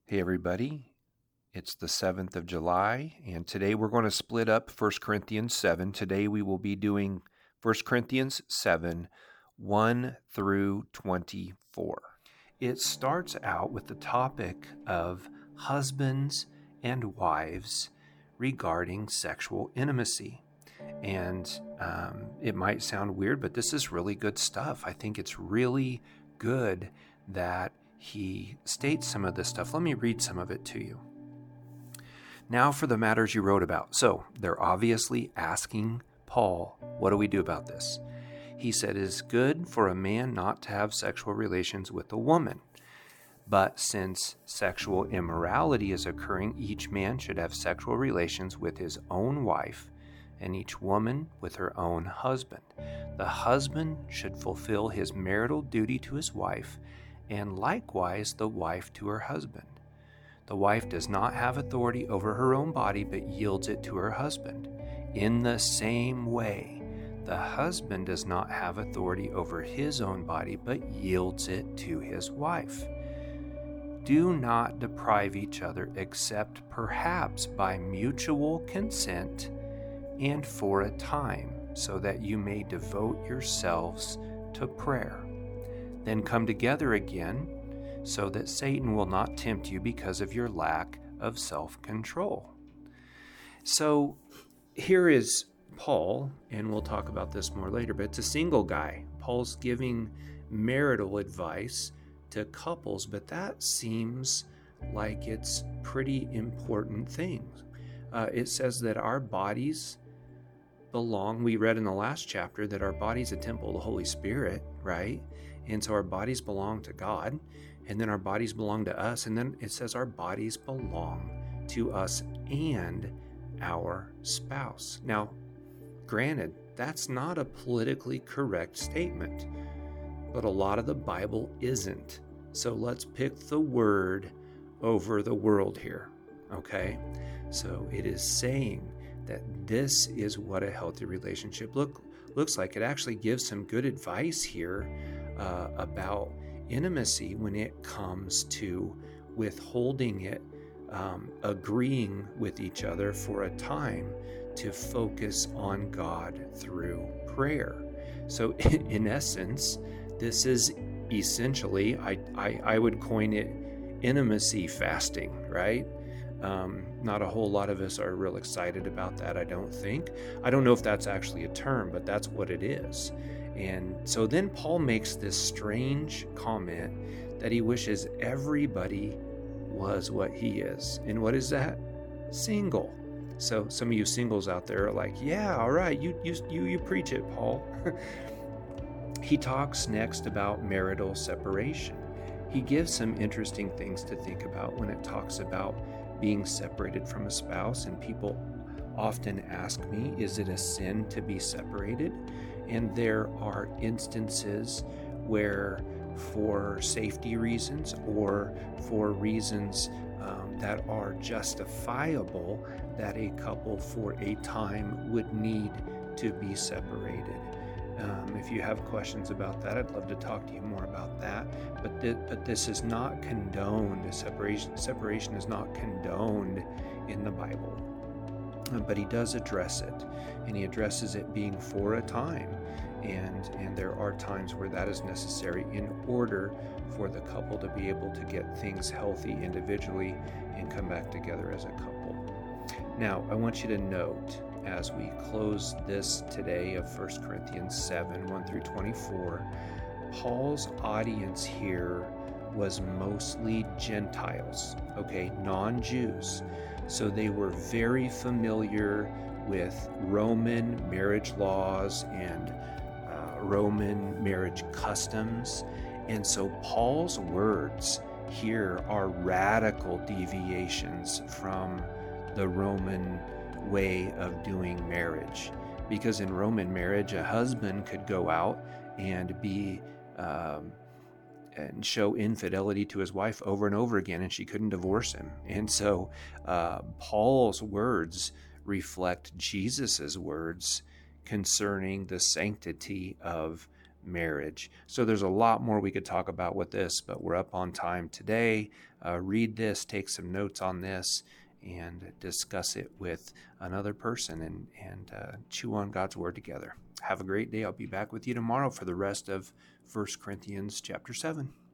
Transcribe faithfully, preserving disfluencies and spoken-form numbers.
Hey everybody, it's the seventh of July, and today we're going to split up First Corinthians seven. Today we will be doing First Corinthians seven, one through twenty-four. It starts out with the topic of husbands and wives regarding sexual intimacy. And um, it might sound weird, but this is really good stuff. I think it's really good that he states some of this stuff. Let me read some of it to you. Now for the matters you wrote about. So they're obviously asking Paul, what do we do about this? He said, it is good for a man not to have sexual relations with a woman. But since sexual immorality is occurring, each man should have sexual relations with his own wife, and each woman with her own husband. The husband should fulfill his marital duty to his wife, and likewise the wife to her husband. The wife does not have authority over her own body, but yields it to her husband. In the same way, the husband does not have authority over his own body, but yields it to his wife. Do not deprive each other, except perhaps by mutual consent and for a time, so that you may devote yourselves to prayer. Then come together again, so that Satan will not tempt you because of your lack of self-control. So here is Paul, and we'll talk about this more later, but it's a single guy. Paul's giving marital advice to couples, but that seems like it's pretty important things. Uh, it says that our bodies belong, we read in the last chapter that our body's a temple of the Holy Spirit, right? And so our bodies belong to God, and then our bodies belong to us, and then it says our bodies belong to us and our spouse. Now, granted, that's not a politically correct statement, but a lot of the Bible isn't. So let's pick the word over the world here, okay? So it is saying that this is what a healthy relationship look, looks like. It actually gives some good advice here uh, about intimacy when it comes to withholding it, um, agreeing with each other for a time to focus on God through prayer. So in essence, this is essentially, I, I, I would coin it intimacy fasting, right? Um, not a whole lot of us are real excited about that, I don't think. I don't know if that's actually a term, but that's what it is. And so then Paul makes this strange comment that he wishes everybody was what he is. And what is that? Single. So some of you singles out there are like, yeah, all right, you you you, you preach it, Paul. He talks next about marital separation. He gives some interesting things to think about when it talks about being separated from a spouse, and people often ask me, is it a sin to be separated? And there are instances where, for safety reasons or for reasons um, that are justifiable, that a couple for a time would need to be separated. Um, if you have questions about that, I'd love to talk to you more about that. But th- but this is not condoned. Separation separation is not condoned in the Bible. Uh, but he does address it, and he addresses it being for a time, and and there are times where that is necessary in order for the couple to be able to get things healthy individually and come back together as a couple. Now, I want you to note, as we close this today of First Corinthians seven, one through twenty-four, Paul's audience here was mostly Gentiles, okay, non-Jews. So they were very familiar with Roman marriage laws and uh, Roman marriage customs. And so Paul's words here are radical deviations from the Roman way of doing marriage, because in Roman marriage, a husband could go out and be um, and show infidelity to his wife over and over again, and she couldn't divorce him. And so uh, Paul's words reflect Jesus's words concerning the sanctity of marriage. So there's a lot more we could talk about with this, but we're up on time today. uh, read this, take some notes on this, and discuss it with another person and, and uh, chew on God's Word together. Have a great day. I'll be back with you tomorrow for the rest of First Corinthians chapter seven.